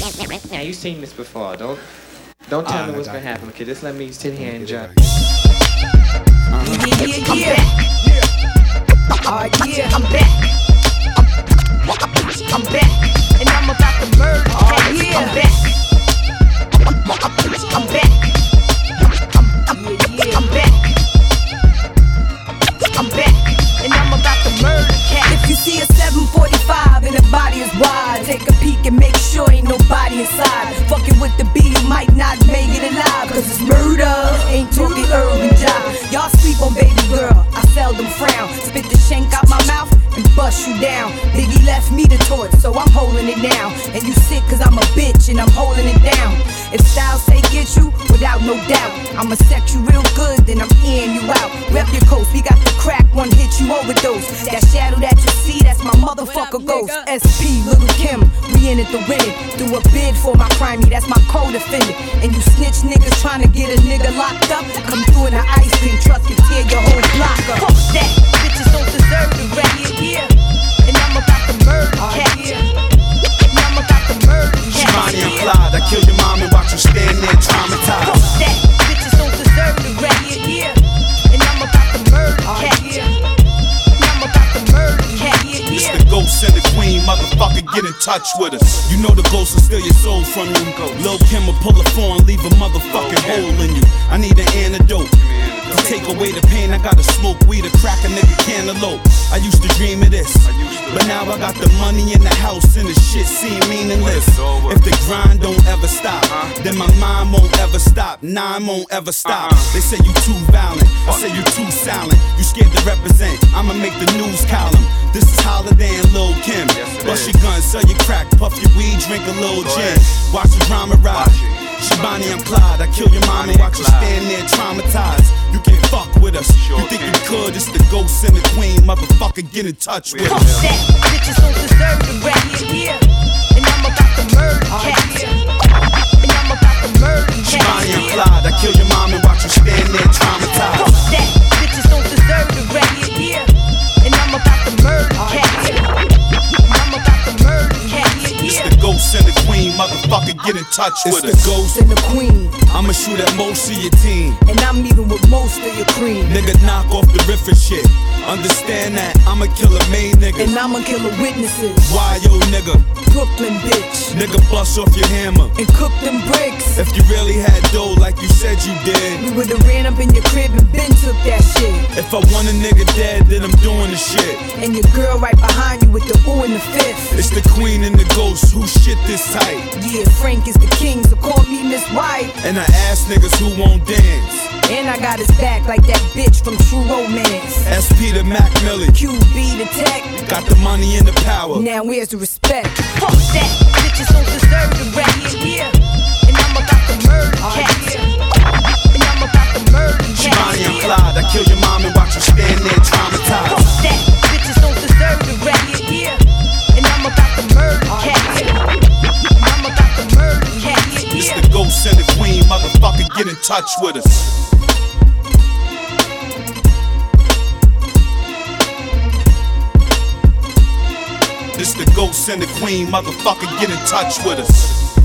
Now you've seen this before. Don't tell me what's gonna happen. Okay, just let me sit here and judge. Yeah. I'm back. I'm back. And I'm about to murder. I'm back. I'm back. I'm back. I'm back. And I'm about to murder cat. If you see a 745 and the body is wide, take a peek and make sure ain't nobody inside. Fucking with the B, you might not make it alive, cause it's murder. Ain't talking urban job. Y'all sleep on baby girl, I seldom frown. Spit the shank out my mouth and bust you down. Biggie left me the torch, so I'm holding it down. And you sick cause I'm a bitch and I'm holding it down. If Styles say get you, without no doubt, I'ma sex you real good, then I'm in you out. Rep your coast, we got the crack, one hit you overdose. That shadow that you see, that's my motherfucker ghost. SP, Little Kim, we in it to win it. Do a bid for my crimey, that's my co-defendant. And you snitch niggas trying to get a nigga locked up, come through in an ice cream truck and tear your whole block up. Fuck that, bitches don't deserve the rap, yeah. And I'm about to murder cat, and I'm about to murder cat. Shimani, I'm Clyde, I kill your mom and watch you stand there traumatized. Fuck that, bitches don't deserve the rap, yeah. And I'm about to murder cat, and I'm about to murder cat, It's the ghost and the queen, motherfucker, get in touch with us. You know the ghost will steal your soul from you. Lil' Kim will pull a phone, leave a motherfucking hole in you. I need an antidote to take away the pain. I gotta smoke weed to crack a nigga cantaloupe. I used to dream of this, but now I got the money in the house and the shit seem meaningless. If the grind don't ever stop, then my mind won't ever stop. Nine won't ever stop. They say you too violent, I say you too silent. You scared to represent, I'ma make the news column. This is Holiday and Lil' Kim. Bust your gun, sell your crack, puff your weed, drink a little gin. Watch the drama ride. Shibani, I'm Clyde, I kill your mom and watch you stand there traumatized. You can't fuck with us, you think you could, it's the ghost and the queen, motherfucker, get in touch with us. Fuck that, bitches don't deserve the rap, yeah. And I'm about to murder cats, and I'm about to murder cats. Shibani, I'm Clyde, I kill your mom and watch you stand there traumatized. Fuck that, bitches don't deserve the rap, yeah. And I'm about to murder cats, and I'm about to murder cats, It's the ghost and the queen, motherfucker, get in touch with us. It's the ghost and the queen, I'ma shoot at most of your team, and I'm leaving with most of your cream. nigga, knock off the riff and shit. Understand that, I'ma kill a main nigga. And I'ma kill the witnesses. Why yo nigga? Brooklyn bitch. Nigga, bust off your hammer and cook them bricks. If you really had dough like you said you did, we would've ran up in your crib and been took that shit. If I want a nigga dead, then I'm doing the shit. And your girl right behind you with the ooh and the fifth. It's the queen and the ghost who shit this tight. Yeah, Frank is the king, so call me Miss White. And I ask niggas who won't dance. And I got his back like that bitch from True Romance. SP to Mac Millie, QB the tech. Got the money and the power. Now where's the respect? Fuck that, bitches don't deserve the rap, yeah. And I'm about to murder cats, and I'm about to murder cats. Shimani, I'm Clyde, I kill your mom and watch you stand there traumatized. Fuck that, bitches don't deserve the rap, yeah. And I'm about to murder cats, and I'm about to murder cats, It's the ghost and the queen, motherfucker, get in touch with us. It's the ghost and the queen, motherfucker, get in touch with us.